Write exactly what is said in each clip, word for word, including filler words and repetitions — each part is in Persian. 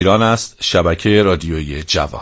ایران است، شبکه رادیویی جوان.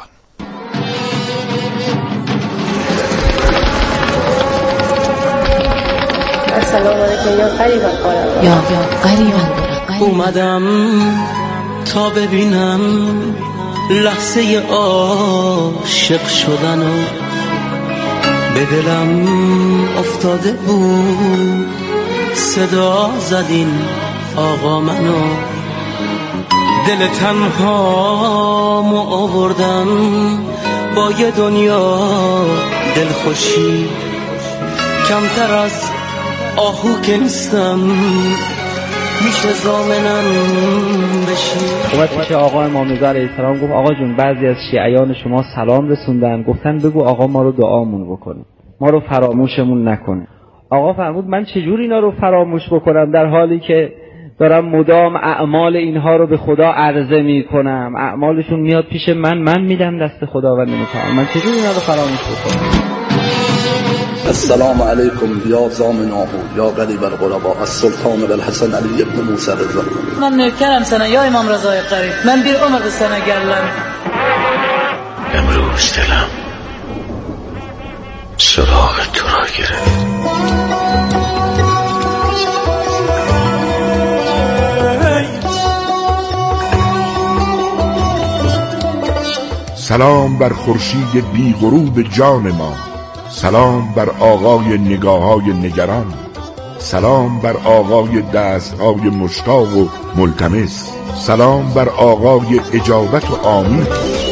سلام علیکم یا قریبا قربان. یا یا قریبا اومدم تا ببینم لحظه عاشق شدنو، به دلم افتاده بود صدا زدین آقا منو، دل تنهامو آوردم با یه دنیا دلخوشی، کمتر از آهو که نیستم میشه زامنم بشی. اومد پیش آقا امام رضا علیه السلام گفت آقا جون بعضی از شیعیان شما سلام رسوندن، گفتن بگو آقا ما رو دعامون بکنه، ما رو فراموشمون نکنه. آقا فرمود من چجور اینا رو فراموش بکنم در حالی که دارم مدام اعمال اینها رو به خدا عرضه میکنم، اعمالشون میاد پیش من، من میدم دست خداوند متعال، من چجور اینا رو فراموش بکنم؟ السلام علیکم یا زامناه یا قریب الغرباء السلطان بالحسن علی ابن موسی رضا. من نرکرم سنه یا امام رضای قریب، من بیر عمر سنه گرلم. امروز دلم سراغ تو را گرفت. سلام بر خورشید بی غروب جان ما، سلام بر آقای نگاه‌های نگران، سلام بر آقای دست‌های مشتاق و ملتمس، سلام بر آقای اجابت و آمین.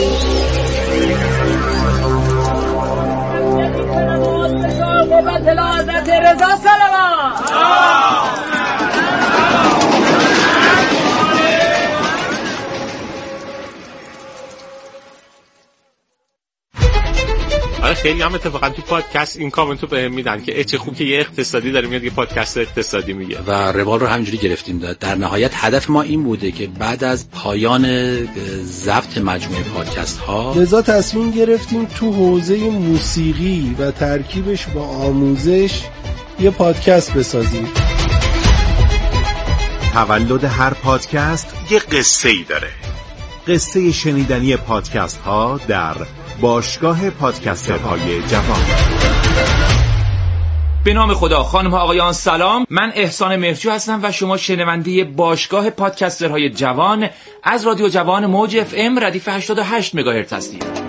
خیلی هم اتفاقا تو پادکست این کامنتو بهم میدن که چه خوب که یه اقتصادی داره میاد یه پادکست اقتصادی میگه و روال رو همینجوری گرفتیم. در نهایت هدف ما این بوده که بعد از پایان ضبط مجموعه پادکست ها لذا تصمیم گرفتیم تو حوزه موسیقی و ترکیبش با آموزش یه پادکست بسازیم. تولد هر پادکست یه قصه ای داره. قصه شنیدنی پادکست ها در باشگاه پادکسترهای جوان. به نام خدا. خانم ها آقایان سلام، من احسان مهرجو هستم و شما شنونده باشگاه پادکسترهای جوان از رادیو جوان موج اف ام ردیف هشتاد و هشت مگاهرتز هستید.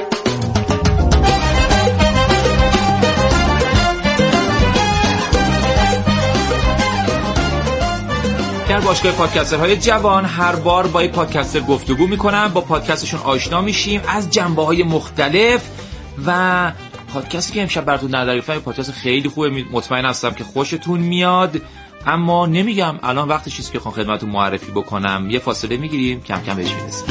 در باشگاه پادکسترهای جوان هر بار با یک پادکستر گفتگو میکنم، با پادکستشون آشنا میشیم از جنبه‌های مختلف و پادکستی که امشب براتون در گرفتم پادکست خیلی خوبه، مطمئن هستم که خوشتون میاد. اما نمیگم الان وقتش نیست که خودم خدمتتون معرفی بکنم، یه فاصله میگیریم کم کم بهش میرسیم.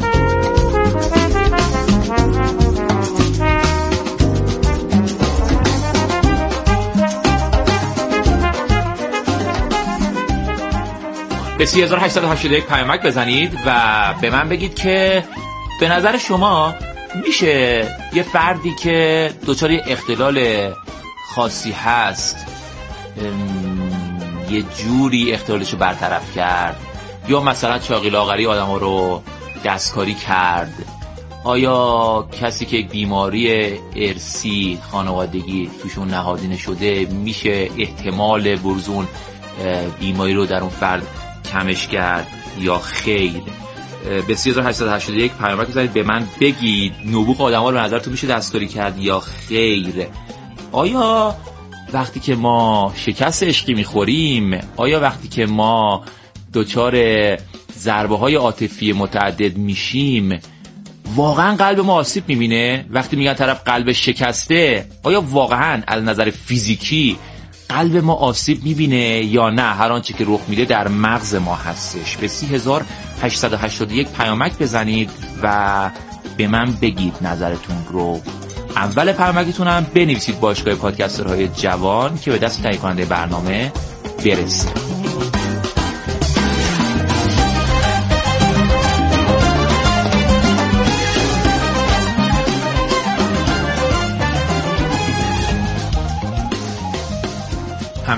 به سی هزار و هشتصد و هشتاد و یک پیامک بزنید و به من بگید که به نظر شما میشه یه فردی که دچار اختلال خاصی هست یه جوری اختلالشو برطرف کرد، یا مثلا چاقی لاغری آدم‌ها رو دستکاری کرد؟ آیا کسی که یک بیماری ارثی خانوادگی توشون نهادینه شده میشه احتمال بروزون بیماری رو در اون فرد کمش کرد یا خیر؟ به سی هزار و هشتصد و هشتاد و یک پیامک بزنید به من بگید نبوغ آدم‌ها رو به نظرتون میشه دستکاری کرد یا خیر؟ آیا وقتی که ما شکست عشقی میخوریم، آیا وقتی که ما دچار ضربه‌های عاطفی متعدد میشیم واقعا قلب ما آسیب میبینه؟ وقتی میگن طرف قلبش شکسته، آیا واقعا از نظر فیزیکی قلب ما آسیب میبینه یا نه؟ هر آنچه که رخ میده در مغز ما هستش. به سی هزار و هشتصد و هشتاد و یک پیامک بزنید و به من بگید نظرتون رو. اول پیامکتون هم بنویسید باشگاه پادکسترهای جوان که به دست تهیه کننده برنامه برسه.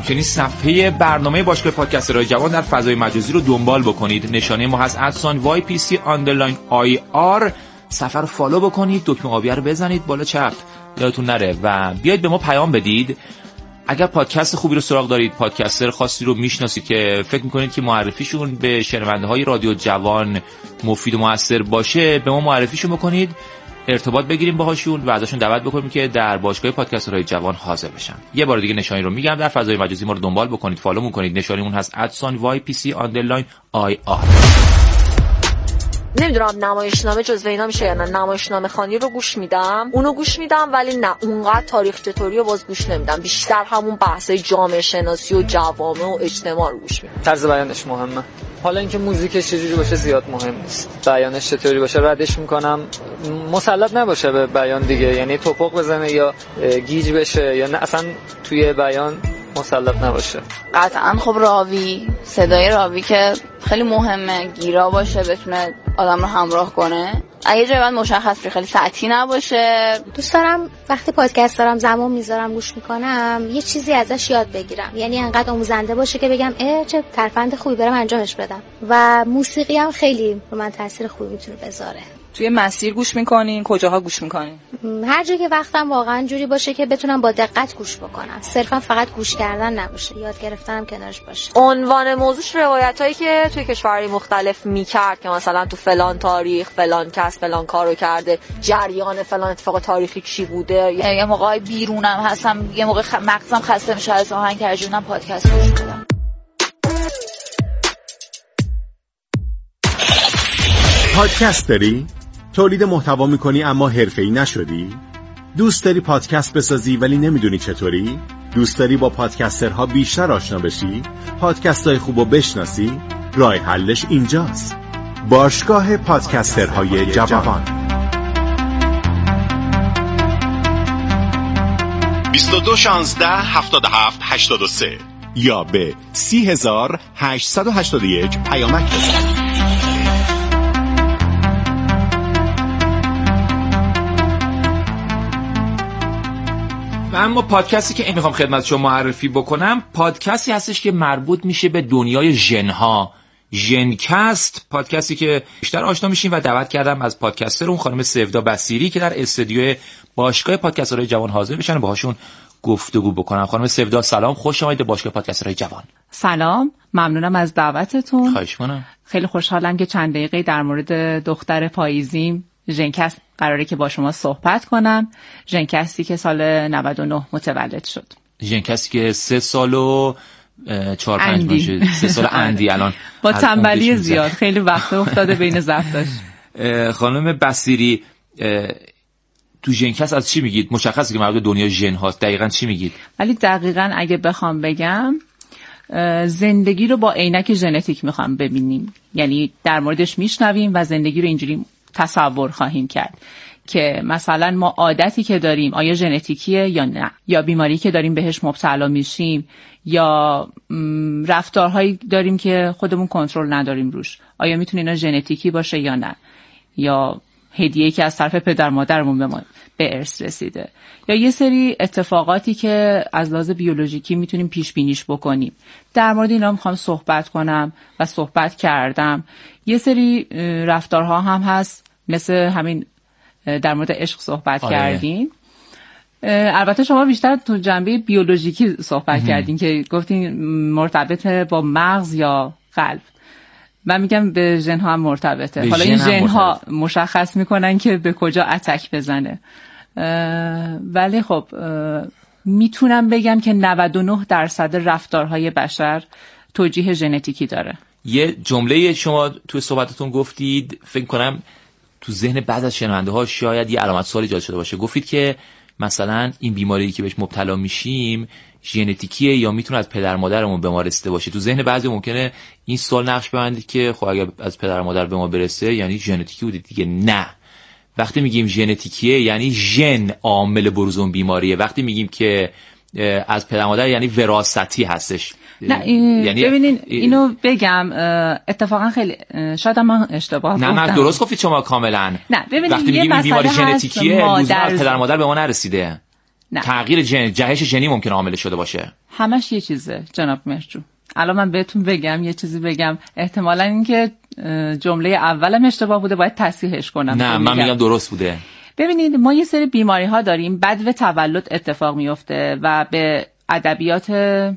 همچنین صفحه برنامه باشگاه پادکسترهای جوان در فضای مجازی رو دنبال بکنید. نشانه ما هست ادسان وای پی سی آندرلاین آی آر. صفحه رو فالو بکنید، دکمه آبی رو بزنید بالا چپ، یادتون نره و بیاید به ما پیام بدید. اگر پادکست خوبی رو سراغ دارید، پادکستر خاصی رو میشناسید که فکر میکنید که معرفیشون به شنونده های رادیو جوان مفید و موثر باشه، به ما معرفیشون بکنید، ارتباط بگیریم باهاشون و ازشون دعوت بکنیم که در باشگاه پادکسترهای جوان حاضر بشن. یه بار دیگه نشانی رو میگم، در فضای مجازی ما رو دنبال بکنید، فالو کنید. نشانیمون هست ادسان وای پی سی آندرلاین آی آر. نمیدونم نمایشنامه جزو اینا میشه یا نه. نمایشنامه خوانی رو گوش میدم، اونو گوش میدم، ولی نه اونقدر تاریخ چطوری رو باز گوش نمیدم. بیشتر همون بحثای جامعه شناسی و جوامع و اجتماع رو گوش میدم. طرز بیانش مهمه. حالا اینکه موزیکش چجوری باشه زیاد مهم نیست، بیانش چطوری باشه ردش میکنم. مسلط نباشه به بیان دیگه، یعنی توپق بزنه یا گیج بشه یا نه اصلا توی بیان مسلط نباشه. قطعا خب راوی، صدای راوی که خیلی مهمه، گیرا باشه، بتونه آدم رو همراه کنه. اگه جای من مشخص خیلی سطحی نباشه. دوست دارم وقتی پادکست دارم زمان میذارم گوش میکنم یه چیزی ازش یاد بگیرم، یعنی انقدر آموزنده باشه که بگم اه چه ترفند خوبی برام انجامش بدم. و موسیقی هم خیلی رو من تاثیر خوبی میتونه بذاره. توی مسیر گوش میکنین؟ کجاها گوش میکنین؟ هر جا که وقتم واقعا جوری باشه که بتونم با دقت گوش بکنم، صرفا فقط گوش کردن نباشه، یاد گرفتنم کنارش باشه. عنوان موضوعش روایتایی که توی کشورهای مختلف میکرد که مثلا تو فلان تاریخ فلان کس فلان کارو کرده، جریان فلان اتفاق تاریخی چی بوده. یه موقعی بیرونم هستم، یه موقع خ... مغزم خسته میشه از آهنگ ترجمه‌ام پادکست گوش میدم. پادکست داری؟ تولید محتوا میکنی اما حرفه‌ای نشدی؟ دوست داری پادکست بسازی ولی نمیدونی چطوری؟ دوست داری با پادکسترها بیشتر آشنا بشی؟ پادکست‌های خوبو بشناسی؟ راه حلش اینجاست. باشگاه پادکسترهای جوان. بیست و دو شانزده هفتاد و هفت هشتاد و سه یا به سی هزار هشتصد و هشتاد و یک پیامک بزن. و اما پادکستی که این میخوام خدمت شما معرفی بکنم، پادکستی هستش که مربوط میشه به دنیای ژن‌ها. ژنکست، پادکستی که بیشتر آشنا میشیم و دعوت کردم از پادکستر اون خانم سودا بصیری که در استودیو باشگاه پادکسترهای جوان حاضر بشن و باهاشون گفتگو بکنم. خانم سودا سلام، خوش آمدید به باشگاه پادکسترهای جوان. سلام، ممنونم از دعوتتون. خواهش می‌کنم. خیلی خوشحالم که چند دقیقه در مورد دختر پاییزیم ژنکست قراره که با شما صحبت کنم. ژنکستی که سال نود و نه متولد شد. ژنکستی که سه سال و چهار پنج ماه سه سال اندی الان با تنبلی زیاد خیلی وقت افتاده بین ضبطش. خانم بصیری، تو ژنکست از چی میگید؟ مشخصه که مربوط به دنیای ژن هاست، دقیقاً چی میگید؟ ولی دقیقاً اگه بخوام بگم زندگی رو با عینک ژنتیک میخوام ببینیم، یعنی در موردش میشنویم و زندگی رو اینجوری تصور خواهیم کرد که مثلا ما عادتی که داریم آیا ژنتیکیه یا نه، یا بیماری که داریم بهش مبتلا میشیم، یا رفتارهایی داریم که خودمون کنترل نداریم روش، آیا میتونه اینا ژنتیکی باشه یا نه، یا هدیه‌ای که از طرف پدر مادرمون به ما به ارث رسیده، یا یه سری اتفاقاتی که از لحاظ بیولوژیکی میتونیم پیش بینیش بکنیم. در مورد اینا میخوام صحبت کنم و صحبت کردم. یه سری رفتارها هم هست مثل همین در مورد عشق صحبت آره. کردین. البته شما بیشتر تو جنبه بیولوژیکی صحبت مهم. کردین که گفتین مرتبط با مغز یا قلب. من میگم به ژن ها هم مرتبطه. حالا این ژن ها مشخص میکنن که به کجا اتک بزنه. ولی خب میتونم بگم که نود و نه درصد رفتارهای بشر توجیه ژنتیکی داره. یه جمله شما تو صحبتتون گفتید، فکر کنم تو ذهن بعض از شنونده ها شاید یه علامت سوال ایجاد شده باشه. گفتید که مثلا این بیماری که بهش مبتلا میشیم ژنتیکیه یا میتونه از پدر مادرمون به ما رسیده باشه. تو ذهن بعضی ممکنه این سوال نقش ببندید که خب اگه از پدر مادر به ما برسه یعنی ژنتیکی بوده دیگه. نه، وقتی میگیم ژنتیکیه یعنی ژن عامل بروز اون بیماریه. وقتی میگیم که از پدر مادر یعنی وراثتی هستش. نه این یعنی ببینین اینو بگم اتفاقا خیلی شاید من اشتباه نه نه درست گفتید شما کاملا. نه ببینین وقتی میگیم این بیماری ژنتیکیه لزوما از پدر مادر به ما نرسیده. نه. تغییر جن... جهش ژنی ممکنه عامل شده باشه. همش یه چیزه جناب مهرجو. الان من بهتون بگم یه چیزی بگم، احتمالاً اینکه جمله اولم اشتباه بوده، باید تصحیحش کنم. نه من میگم درست بوده. ببینید ما یه سری بیماری ها داریم بدو تولد اتفاق میفته و به ادبیات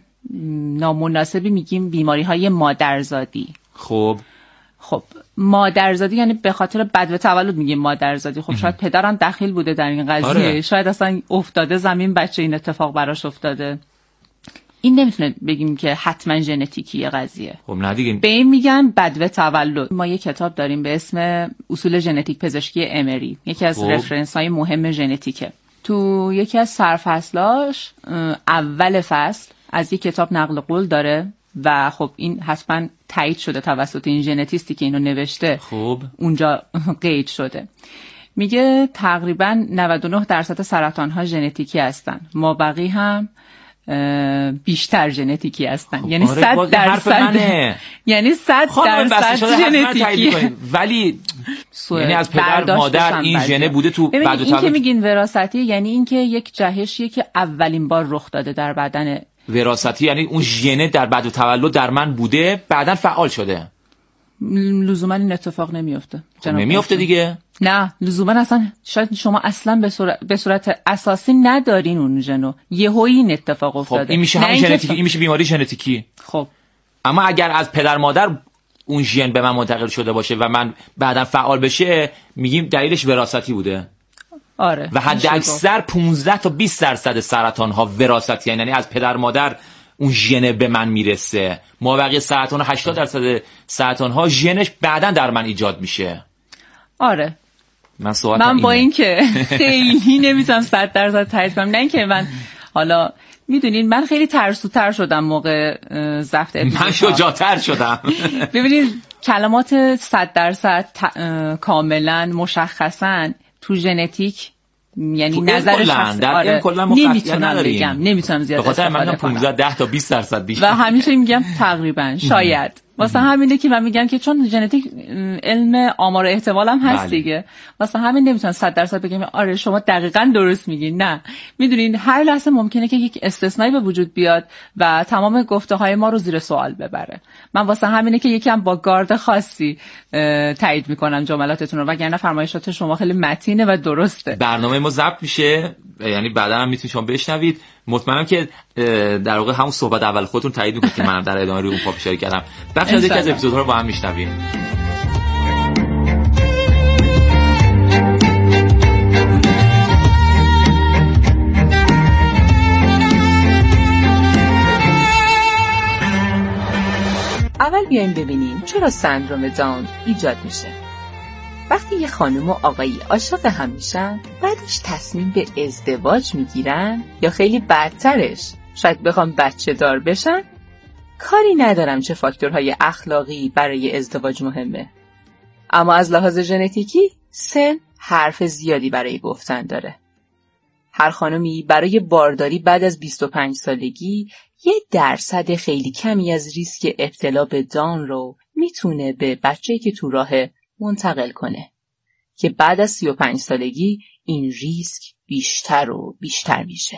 نامناسبی میگیم بیماری های مادرزادی. خب خب مادرزادی یعنی به خاطر بدو تولد میگیم مادرزادی. خب شاید پدرم دخیل بوده در این قضیه. آره. شاید اصلا افتاده زمین بچه این اتفاق براش افتاده. این نمیتونه بگیم که حتما ژنتیکیه قضیه. خب نه دیگه. به این میگن بدو تولد. ما یه کتاب داریم به اسم اصول ژنتیک پزشکی امری، یکی از رفرنس های مهم ژنتیکه. تو یکی از سرفصلاش اول فصل از یک کتاب نقل قول داره و خب این حتما تایید شده توسط این ژنتیستی که اینو نوشته. خب اونجا قید شده. میگه تقریبا نود و نه درصد سرطان ها ژنتیکی هستن، ما بقی هم بیشتر ژنتیکی هستن. یعنی آره صد درصد یعنی صد درصد ژنتیکی، ولی یعنی از پدر مادر این ژن بوده تو بعد این که میگین وراثتی، یعنی اینکه یک جهشیه که اولین بار رخ داده در بدن. وراثتی یعنی اون ژن در بعد تولد در من بوده، بعداً فعال شده. لزوما این اتفاق نمیفته. نمیفته دیگه. نه لزوما اصلا شاید شما اصلا به صورت به صورت اساسی ندارین اون ژنو، یهویی این اتفاق افتاده. خب این میشه همین ژنتیکی، این میشه بیماری ژنتیکی. خب اما اگر از پدر مادر اون ژن به من منتقل شده باشه و من بعداً فعال بشه، میگیم دلیلش وراثتی بوده. آره. و حد اکثر پانزده تا بیست درصد سرطان ها وراثتی، یعنی از پدر مادر اون ژن به من میرسه. ما بقیه سرطان ها هشتاد درصد سرطان ها ژنش بعداً در من ایجاد میشه. آره. من صحبت من با این که خیلی نمیتونم صد درصد تایید کنم، نه اینکه من حالا میدونین من خیلی ترسوتر شدم موقع ضبط اپیزود. من شجاعتر شدم. ببینید کلمات صد درصد کاملا مشخصا تو ژنتیک یعنی نظر شخصی آره نمیتونم بگم، نمیتونم زیاد بخاطر من پانزده ده تا بیست درصد بیشتر و همیشه میگم تقریبا شاید. واسه همینه که من میگم که چون ژنتیک علم آمار احتمال هم هست بله. دیگه واسه همین نمیتونم صد درصد بگم آره شما دقیقاً درست میگین. نه میدونین هر لحظه ممکنه که یک استثنایی به وجود بیاد و تمام گفته های ما رو زیر سوال ببره. من واسه همینه که یکم با گارد خاصی تایید میکنم جملاتتون رو، وگرنه فرمایشات شما خیلی متینه و درسته. برنامه ما ضبط میشه، یعنی بعدا هم میتونید شما بشنوید. مطمئنم که در واقع همون صحبت اول خودتون تایید میکنید که منم در ادامه روی اون پاپ کردم. بخش از یک از اپیزودها رو با هم میشنویم. اول بیایم ببینیم چرا سندروم داون ایجاد میشه. وقتی یه خانم و آقایی عاشق هم میشن، بعدش تصمیم به ازدواج میگیرن یا خیلی بدترش شاید بخوام بچه دار بشن، کاری ندارم چه فاکتورهای اخلاقی برای ازدواج مهمه. اما از لحاظ ژنتیکی سن حرف زیادی برای گفتن داره. هر خانمی برای بارداری بعد از بیست و پنج سالگی یه درصد خیلی کمی از ریسک ابتلا به داون رو میتونه به بچه‌ای که تو راهه منتقل کنه که بعد از سی و پنج سالگی این ریسک بیشتر و بیشتر میشه.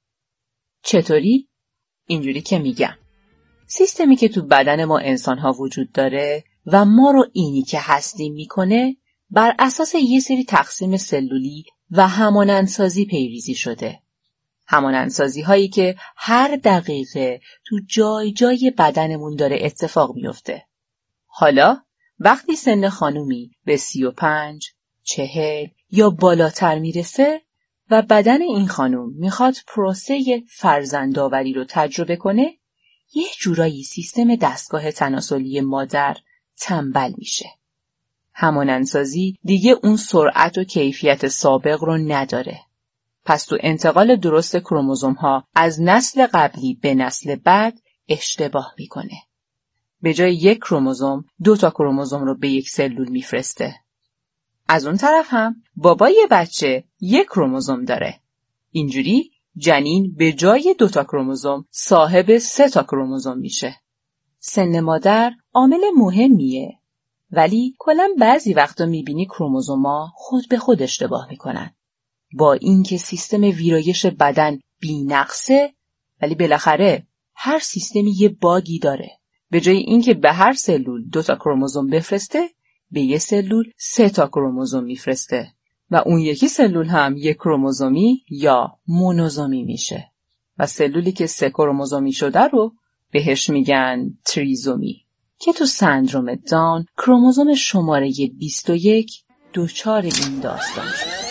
چطوری؟ اینجوری که میگم سیستمی که تو بدن ما انسان‌ها وجود داره و ما رو اینی که هستیم میکنه بر اساس یه سری تقسیم سلولی و همانندسازی پیریزی شده. همانندسازی هایی که هر دقیقه تو جای جای بدنمون داره اتفاق میفته. حالا وقتی سن خانومی به سی و پنج، چهل یا بالاتر میرسه و بدن این خانوم میخواد پروسه فرزندآوری رو تجربه کنه، یه جورایی سیستم دستگاه تناسلی مادر تنبل میشه. همانندسازی دیگه اون سرعت و کیفیت سابق رو نداره. پس تو انتقال درست کروموزوم ها از نسل قبلی به نسل بعد اشتباه میکنه. به جای یک کروموزوم دو تا کروموزوم رو به یک سلول میفرسته. از اون طرف هم بابای بچه یک کروموزوم داره. اینجوری جنین به جای دو تا کروموزوم صاحب سه تا کروموزوم میشه. سن مادر عامل مهمیه، ولی کلاً بعضی وقتا میبینی کروموزوما خود به خود اشتباه میکنن. با اینکه سیستم ویرایش بدن بی‌نقصه، ولی بالاخره هر سیستمی یه باگی داره. به جای اینکه به هر سلول دو تا کروموزوم بفرسته، به یه سلول سه تا کروموزوم میفرسته و اون یکی سلول هم یک کروموزومی یا مونوزومی میشه و سلولی که سه کروموزومی شده رو بهش میگن تریزومی، که تو سندروم داون کروموزوم شماره بیست و یک دوچار این داستان شده.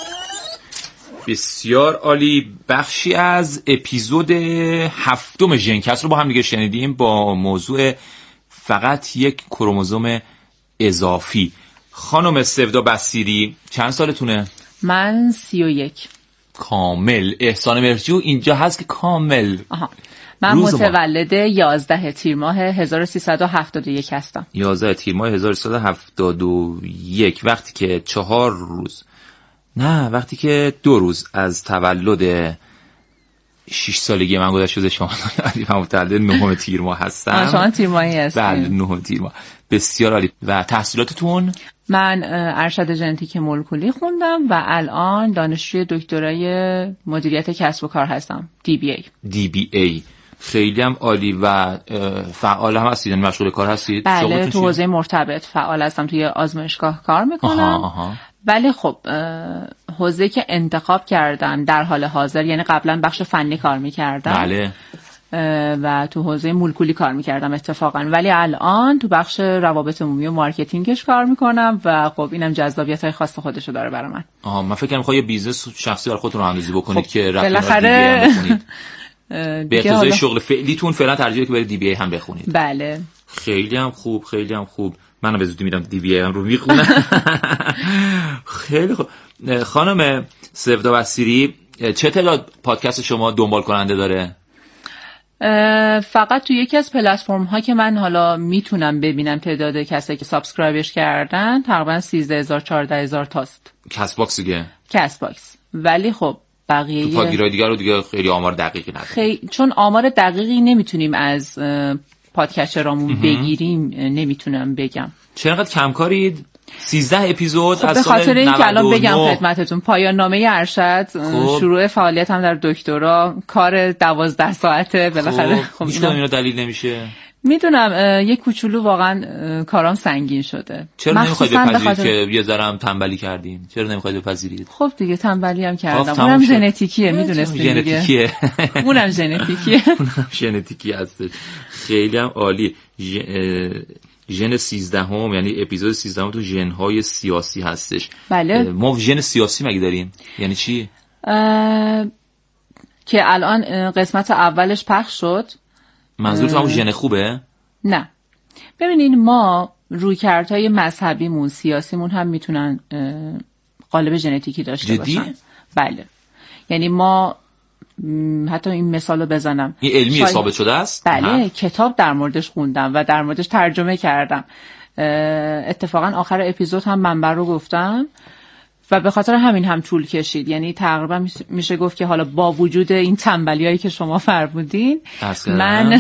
بسیار عالی. بخشی از اپیزود هفتم ژنکست رو با هم دیگه شنیدیم با موضوع فقط یک کروموزوم اضافی. خانم سودا بصیری چند سالتونه؟ من سی و یک. کامل. احسان مرجو اینجا هست که کامل. آها. من متولد یازده تیر ماه هزار و سیصد و هفتاد و یک هستم. یازده تیر ماه هزار و سیصد و هفتاد و یک، وقتی که چهار روز نه وقتی که دو روز از تولد شش سالگی من گذشته شده. شما من متولد نهم تیر ماه هستم. شما تیر ماهی هستید؟ بله نهم تیر ماه. بسیار عالی. و تحصیلاتتون؟ من ارشد ژنتیک مولکولی خوندم و الان دانشجوی دکترای مدیریت کسب و کار هستم، دی بی ای. دی بی ای خیلی هم عالی. و فعال هم هستید؟ مشغول کار هستید؟ بله تو حوزه مرتبط فعال هستم، توی آزمایشگاه کار میکنم. آها آها. ولی خب حوزه که انتخاب کردم در حال حاضر، یعنی قبلا بخش فنی کار میکردم. بله. و تو حوزه مولکولی کار میکردم اتفاقا، ولی الان تو بخش روابط عمومی و مارکتینگش کار میکنم و خب اینم جذابیت‌های خاص خودشو داره برای من. آها من فکر کنم می‌خوای یه بیزنس شخصی برای خودتون راه‌اندازی بکنید خب که بالاخره به اقتضای شغل فعلیتون فعلا ترجیح که برید دی بی ای هم بخونید. بله. خیلی هم خوب، خیلی هم خوب. منم به زودی میرم دی بی ای هم رو میخونم. خیلی خوب. خانم سودا بصیری چه تعداد پادکست شما دنبال کننده داره؟ فقط تو یکی از پلتفرم ها که من حالا میتونم ببینم تعداد کسایی که سابسکرایبش کردن تقریبا سیزده هزار چهارده هزار تاست. کست باکس دیگه؟ کست باکس. ولی خب بقیه تو پادگیرای دیگه رو دیگه خیلی آمار دقیقی نداره. خیلی چون آمار دقیقی نمیتونیم از پادکسترامون بگیریم، نمیتونم بگم. چقدر کم کارید؟ سیزده اپیزود خب از به خاطر این که الان بگم نه. خدمتتون پایان نامه ارشد خب. شروع فعالیت هم در دکترا کار دوازده ساعته بالاخره. خب هیچ کدوم اینا دلیل نمیشه. میدونم یک کوچولو واقعا کارام سنگین شده. چرا نمیخواید بپذیرید خاطر... که یه ذره تنبلی کردین؟ چرا نمیخواید بپذیرید؟ خب دیگه تنبلی هم کردم. اونم ژنتیکیه، میدونستید دیگه. ژنتیکیه. اونم ژنتیکیه. اونم ژنتیکی هست. خیلی هم عالی. ژن سیزدهم یعنی اپیزود سیزدهم تو ژن‌های سیاسی هستش. بله. ما ژن سیاسی مگه داریم؟ یعنی چی؟ اه... که الان قسمت اولش پخش شد. منظورت همون ژن خوبه؟ نه. ببینین ما رویکردهای مذهبیمون، سیاسیمون هم میتونن قالب ژنتیکی داشته جدی؟ باشن. بله. یعنی ما حتی این مثالو بزنم. این علمی شاید... ثابت شده است؟ بله، نه. کتاب در موردش خوندم و در موردش ترجمه کردم. اتفاقا آخر اپیزود هم منبع رو گفتم و به خاطر همین هم طول کشید. یعنی تقریبا میشه گفت که حالا با وجود این تنبلیایی که شما فرمودین من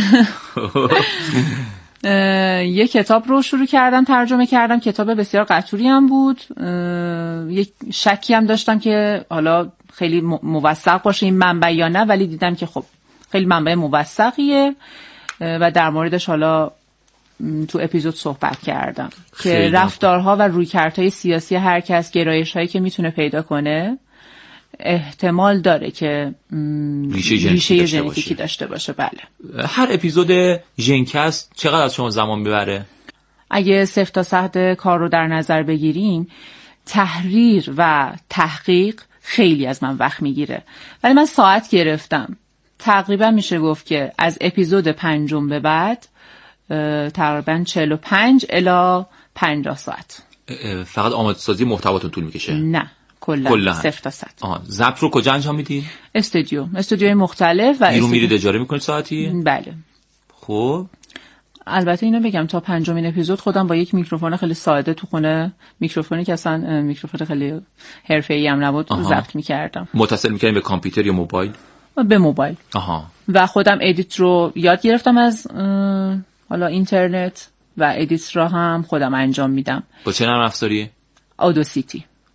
یک کتاب رو شروع کردم ترجمه کردم. کتاب بسیار قطوری هم بود. یک شکی هم داشتم که حالا خیلی موثق باشه این منبع یا نه، ولی دیدم که خب خیلی منبع موثقیه و در موردش حالا تو اپیزود صحبت کردم که رفتارها و رویکردهای سیاسی هر کس، گرایش‌هایی که میتونه پیدا کنه احتمال داره که ریشه ژنتیکی داشته, داشته, داشته باشه. بله. هر اپیزود ژنکست چقدر از شما زمان میبره؟ اگه صفر تا صد کار رو در نظر بگیریم، تحریر و تحقیق خیلی از من وقت میگیره، ولی من ساعت گرفتم. تقریبا میشه گفت که از اپیزود پنجم به بعد تقریبا چهل و پنج الی پنجاه ساعت. فقط آماده سازی محتواتون طول میکشه؟ نه، کلا صفر تا صد. آها، ضبط رو کجا انجام میدید؟ استودیو، استودیوهای مختلف و بیرون میرید اجاره میکنید ساعتی؟ بله. خب البته اینو بگم تا پنجمین اپیزود خودم با یک میکروفون خیلی ساده تو خونه، میکروفونی که اصلا میکروفون خیلی حرفه‌ای هم نبود، ضبط میکردم. متصل میکردین به کامپیوتر یا موبایل؟ به موبایل. آها. و خودم ادیت رو یاد گرفتم از حالا اینترنت و ادیت رو هم خودم انجام میدم. با چه نرم افزاری؟ اوداسیتی.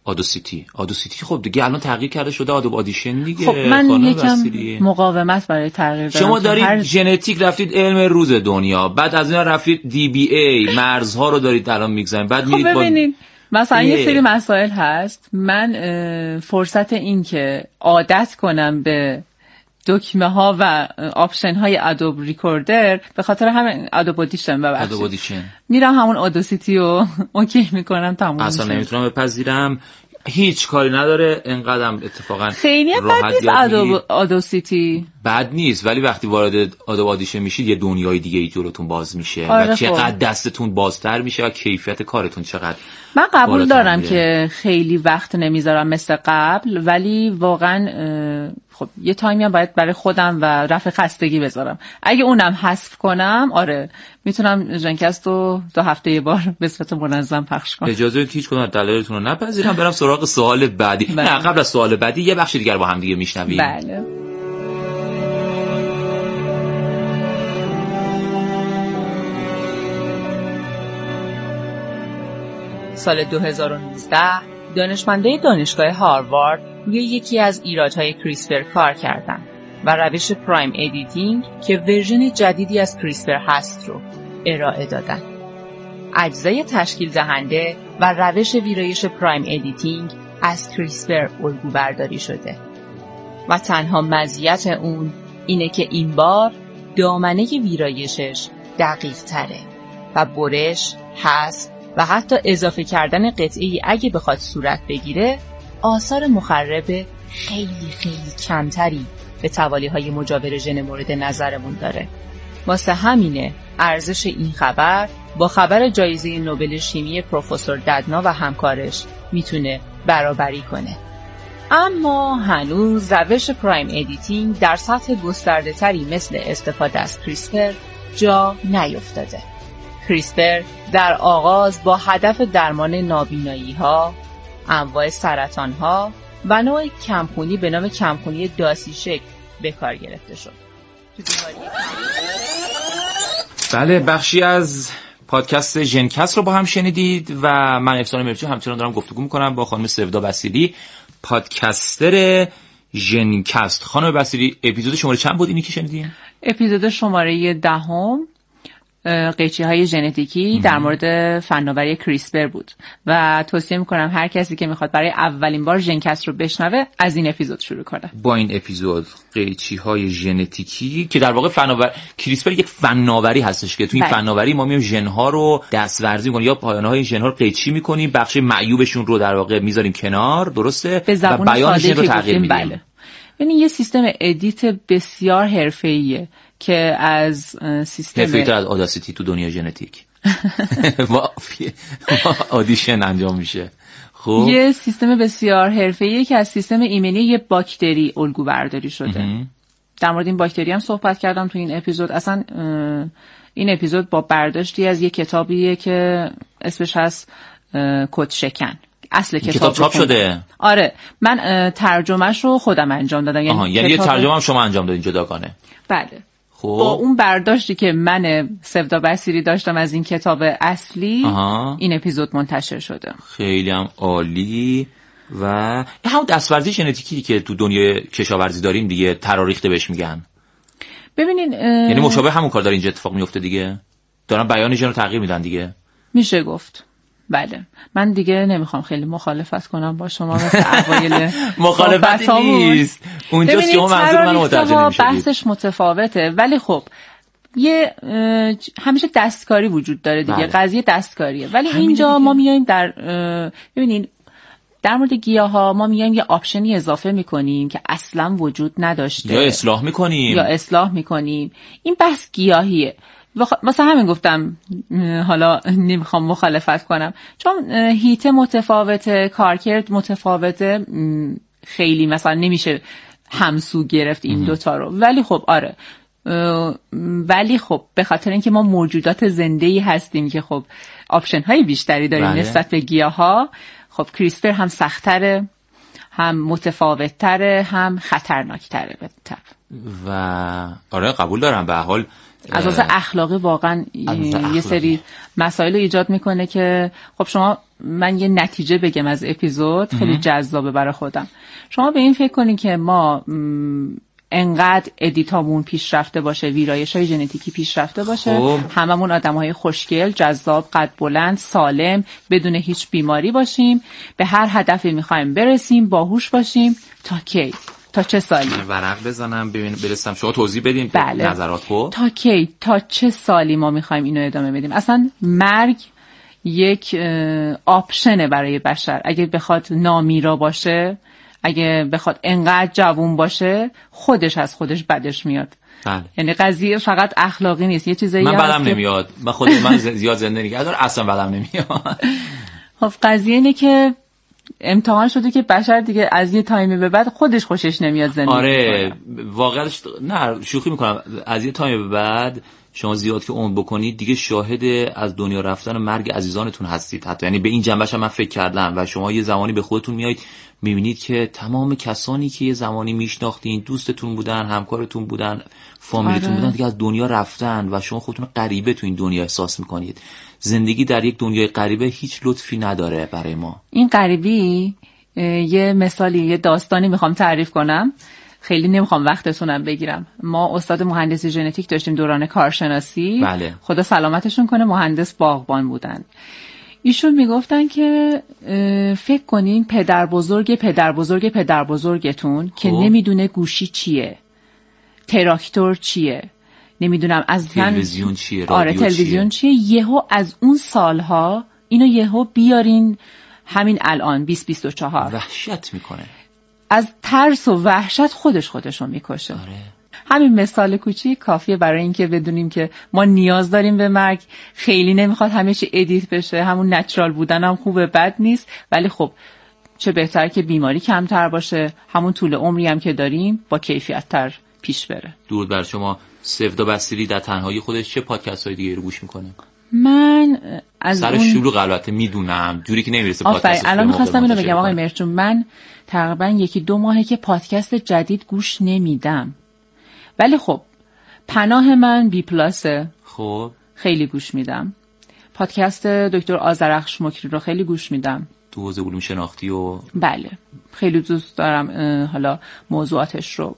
آدوسیتی آدوسیتی خب دیگه الان تغییر کرده شده آدوب آدیشن دیگه. خب من یکم مقاومت برای تغییر دارم. شما دارید هر... ژنتیک رفتید علم روز دنیا، بعد از اینا رفتید دی بی ای مرزها رو دارید الان میگذارید، بعد میرید خب ببینید با... مثلا یه سری مسائل هست من فرصت این که عادت کنم به دکمه ها و آپشن های ادوب ریکوردر به خاطر همین ادوب آدیشن ببخشید ادوب آدیشن میرم همون آدوسیتی رو اوکی میکنم تموم. اصلا نمیتونم بپذیرم، هیچ کاری نداره، اینقدرم اتفاقا خیلی بد نیست ادوب آدوسیتی بد نیست، ولی وقتی وارد ادوب آدیشن میشید یه دنیای دیگه ای جلوتون باز میشه. آره و چقدر دستتون بازتر میشه و کیفیت کارتون چقدر. من قبول دارم میره. که خیلی وقت نمیذارم مثل قبل، ولی واقعا خب یه تایمی هم باید برای خودم و رفع خستگی بذارم. اگه اونم حذف کنم آره میتونم ژنکست رو دو هفته یه بار به صورت منظم پخش کنم. اجازه بدید هیچ کدوم از دلایلتون رو نپذیرم، برم سراغ سوال بعدی. بله. نه قبل از سوال بعدی یه بخش دیگر با هم دیگه میشنویم. بله. سال دو هزار و نوزده دانشمندای دانشگاه هاروارد روی یکی از ایرادهای کریسپر کار کردند و روش پرایم ادیتینگ که ورژن جدیدی از کریسپر هست رو ارائه دادن. اجزای تشکیل دهنده و روش ویرایش پرایم ادیتینگ از کریسپر الگو برداری شده و تنها مزیت اون اینه که این بار دامنه ویرایشش دقیق تره و برش، حذف و حتی اضافه کردن قطعه‌ای اگه بخواد صورت بگیره آثار مخرب خیلی خیلی کمتری به توالیه‌های مجاور ژن مورد نظرمون داره. واسه همینه ارزش این خبر با خبر جایزه نوبل شیمی پروفسور ددنا و همکارش میتونه برابری کنه. اما هنوز روش پرایم ادیتینگ در سطح گسترده تری مثل استفاده از کریسپر جا نیفتاده. کریسپر در آغاز با هدف درمان نابینایی‌ها، انواع سرطان‌ها و نوع کمخونی به نام کمخونی داسی شکل به کار گرفته شد. بله، بخشی از پادکست ژنکست رو با هم شنیدید و من افسانه مرچی همچنان دارم گفتگو میکنم با خانم سودا بصیری، پادکستر ژنکست. خانم بصیری، اپیزود شماره چند بود اینی که شنیدین؟ اپیزود شماره دهم قیچی های ژنتیکی در مورد فناوری کریسپر بود و توصیه میکنم هر کسی که میخواد برای اولین بار ژنکست رو بشنوه از این اپیزود شروع کنه. با این اپیزود قیچی های ژنتیکی که در واقع فناوری کریسپر یک فناوری هستش که تو این فناوری ما میایم ژن ها رو دستورزی میکنیم یا پایانه های ژن ها رو قیچی میکنیم، بخش معیوبشون رو در واقع میذاریم کنار، درسته، و بیان ژن رو تغییر میدیم. بله. یعنی یه سیستم ادیت بسیار حرفه‌ایه که از سیستم حرفه‌ای‌تر از آداسیتی تو دنیا ژنتیک ما آدیشن انجام میشه. خب یه سیستم بسیار حرفه‌ایه که از سیستم ایمنی یه باکتری الگو برداری شده. در مورد این باکتری هم صحبت کردم تو این اپیزود. اصلا این اپیزود با برداشتی از یه کتابیه که اسمش هست کد شکن. اصل کتاب, کتاب چاپ شده. آره، من ترجمهش رو خودم انجام دادم. یعنی, یعنی کتاب... یه ترجمه هم شما انجام دادین جداگانه؟ بله. خب با اون برداشتی که من سودا بصیری داشتم از این کتاب اصلی، آها. این اپیزود منتشر شده. خیلی هم عالی. و همون دستورزی ژنتیکی که تو دنیای کشاورزی داریم دیگه، تراریخته بهش میگن. ببینین اه... یعنی مشابه همون کار داره اینجا اتفاق میفته دیگه، دارن بیان ژن رو تغییر میدن دیگه، میشه گفت. بله، من دیگه نمیخوام خیلی مخالفت کنم با شما مثل اوایل. مخالفت نیست اونجا، شما منظور منو متوجه نمیشید. بحثش متفاوته، ولی خب یه همیشه دستکاری وجود داره دیگه. بله. قضیه دستکاریه، ولی اینجا دیگه. ما میایم در ببینین در مورد گیاها ما میایم یه آپشنی اضافه میکنیم که اصلا وجود نداشته، یا اصلاح میکنیم یا اصلاح میکنیم. این بحث گیاهیه. مثلا همین گفتم حالا نمیخوام مخالفت کنم چون هیت متفاوته، کارکرد متفاوته، خیلی مثلا نمیشه همسو گرفت این دوتا رو. ولی خب آره، ولی خب به خاطر اینکه ما موجودات زنده‌ای هستیم که خب آپشن های بیشتری داریم. بله. نسبت به گیاها، خب کریسپر هم سخت‌تره، هم متفاوت‌تره هم خطرناک‌تره به طب. و آره قبول دارم. به حال از لحاظ اخلاقی واقعا یه سری مسائل ایجاد میکنه که خب شما، من یه نتیجه بگم از اپیزود خیلی جذابه برای خودم. شما به این فکر کنین که ما انقدر ادیتامون پیشرفته باشه، ویرایش‌های ژنتیکی پیشرفته باشه، خوب. هممون آدم‌های خوشگل، جذاب، قد بلند، سالم، بدون هیچ بیماری باشیم، به هر هدفی می‌خوایم برسیم، باهوش باشیم، تا کی؟ تا چه سالی؟ ورق بزنم ببین برسم. شما توضیح بدین بله. نظراتو. تا کی؟ تا چه سالی ما می‌خوایم اینو ادامه بدیم؟ اصلا مرگ یک آپشنه برای بشر. اگه بخواد نامیرا باشه، اگه بخواد انقدر جوون باشه، خودش از خودش بدش میاد. بله. یعنی قضیه فقط اخلاقی نیست، یه چیزایی من بدم که... نمیاد. من خود من زیاد زنده نگردم، اصلا بدم نمیاد. خب قضیه اینه که امتحان شده که بشر دیگه از یه تایمی به بعد خودش خوشش نمیاد زندگی. آره واقعا نه شوخی میکنم. از یه تایمی به بعد شما زیاد که عمر بکنید دیگه شاهد از دنیا رفتن و مرگ عزیزانتون هستید. حتی یعنی به این جنبش هم من فکر کردم و شما یه زمانی به خودتون میایید میبینید که تمام کسانی که یه زمانی میشناختین، دوستتون بودن، همکارتون بودن، فامیلتون آره. بودن، دیگه از دنیا رفتن و شما خودتون غریبه تو این دنیا احساس میکنید. زندگی در یک دنیای غریبه هیچ لطفی نداره برای ما. این غریبی یه مثالی، یه داستانی میخوام تعریف کنم، خیلی نمیخوام وقتتونم بگیرم. ما استاد مهندسی ژنتیک داشتیم دوران کارشناسی. بله. خدا سلامتشون کنه، مهندس باغبان بودن. ایشون میگفتن که فکر کنین پدر بزرگ پدر بزرگ پدر بزرگتون که نمیدونه گوشی چیه، تراکتور چیه، نمیدونم از تلویزیون چیه، رادیو آره تلویزیون چیه, چیه. یهو از اون سالها اینو یهو بیارین همین الان بیست بیست و چهار وحشت میکنه. از ترس و وحشت خودش خودشو میکشه. آره. همین مثال کوچیک کافیه برای اینکه بدونیم که ما نیاز داریم به مرگ. خیلی نمیخواد همیشه ادیت بشه، همون نچرال بودن هم خوبه، بد نیست، ولی خب چه بهتر که بیماری کمتر باشه، همون طول عمری هم که داریم با کیفیت تر پیش بره. درود بر شما. سفدا بصیری در تنهایی خودش چه پادکست های دیگه رو گوش میکنه؟ من از سر اون شلوغ البته میدونم جوری که نمیرسه پادکست. الان میخواستم اینو بگم آقای مرچون، من تقریبا یکی دو ماهه که پادکست جدید گوش نمیدم، ولی خب پناه من بی پلاسه. خب خیلی گوش میدم. پادکست دکتر آذرخش مکری رو خیلی گوش میدم، تو حوزه علوم شناختی و بله خیلی دوست دارم حالا موضوعاتش رو،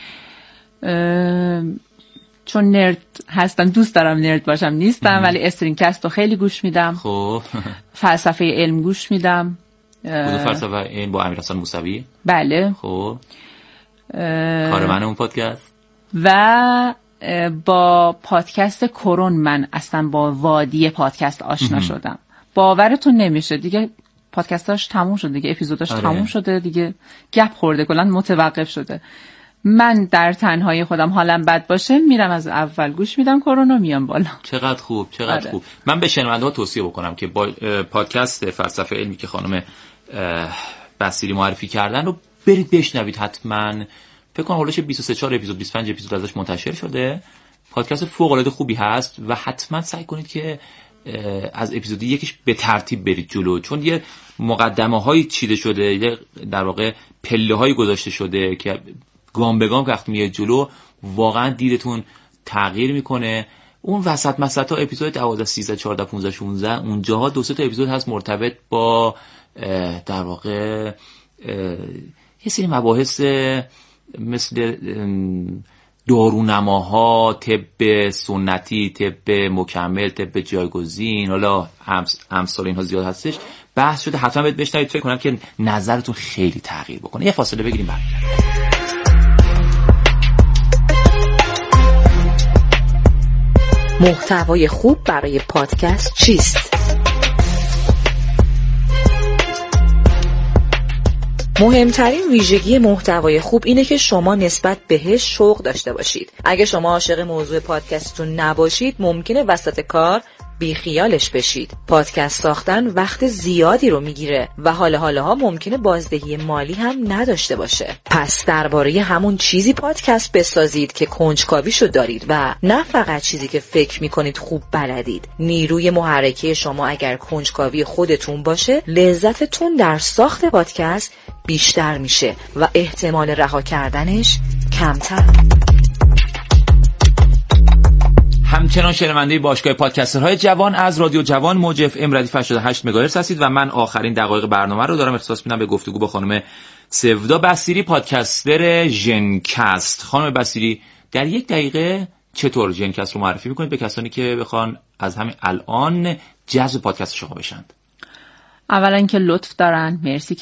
چون نرد هستم دوست دارم نرد باشم نیستم، ولی استرینگکست رو خیلی گوش میدم. خب فلسفه علم گوش میدم. بودو فلسفه علم با امیرحسن موسوی. بله. خب کار من اون پادکست و با پادکست کرون من اصلا با وادی پادکست آشنا شدم. باورتون نمیشه دیگه پادکستاش تموم شده دیگه، اپیزوداش آره. تموم شده دیگه، گپ خورده، کلا متوقف شده. من در تنهایی خودم حالم بد باشه میرم از اول گوش میدم کرونا، میام بالا. چقدر خوب چقدر آره. خوب. من به شنونده ها توصیه بکنم که با پادکست فلسفه علمی که خانم بصیری معرفی کردن رو برید بشنوید حتما. فکر کنم حدود بیست و سه چهار اپیزود بیست و پنج اپیزود ازش منتشر شده. پادکست فوق العاده خوبی هست و حتما سعی کنید که از اپیزود یکیش به ترتیب برید جلو، چون یه مقدمه هایی چیده شده، یه در واقع پله هایی گذاشته شده که گام به گام وقتی میاد جلو واقعا دیدتون تغییر میکنه. اون وسط مسط ها اپیزود دوازده سیزده چهارده پانزده شانزده اونجاها دو سه تا اپیزود هست مرتبط با در واقع یه سری مباحث مثل دارونماها، طب سنتی، طب مکمل، طب جایگزین، حالا امثال اینها زیاد هستش، بحث شده. حتما باید بشنوید، فکر کنم که نظرتون خیلی تغییر بکنه. یه فاصله بگیریم برمیگردیم. محتوای خوب برای پادکست چیست؟ مهمترین ویژگی محتوای خوب اینه که شما نسبت بهش شوق داشته باشید. اگه شما عاشق موضوع پادکستتون نباشید ممکنه وسط کار بیخیالش بشید. پادکست ساختن وقت زیادی رو میگیره و حال حالاها ممکنه بازدهی مالی هم نداشته باشه. پس درباره همون چیزی پادکست بسازید که کنجکاویشو دارید و نه فقط چیزی که فکر میکنید خوب بلدید. نیروی محرکه شما اگر کنجکاوی خودتون باشه، لذتتون در ساخت پادکست بیشتر میشه و احتمال رها کردنش کمتر. همچنان شنونده باشگاه پادکسترهای جوان از رادیو جوان موج اف ام ردیف هشتاد و هشت مگاهرتز هستید و من آخرین دقایق برنامه رو دارم اختصاص میدم به گفتگو با خانم سودا بصیری، پادکستر ژنکست. خانم بصیری، در یک دقیقه چطور ژنکست رو معرفی میکنید به کسانی که بخوان از همین الان جذب پادکست شما بشند؟ اولا که لطف دارن، مرسی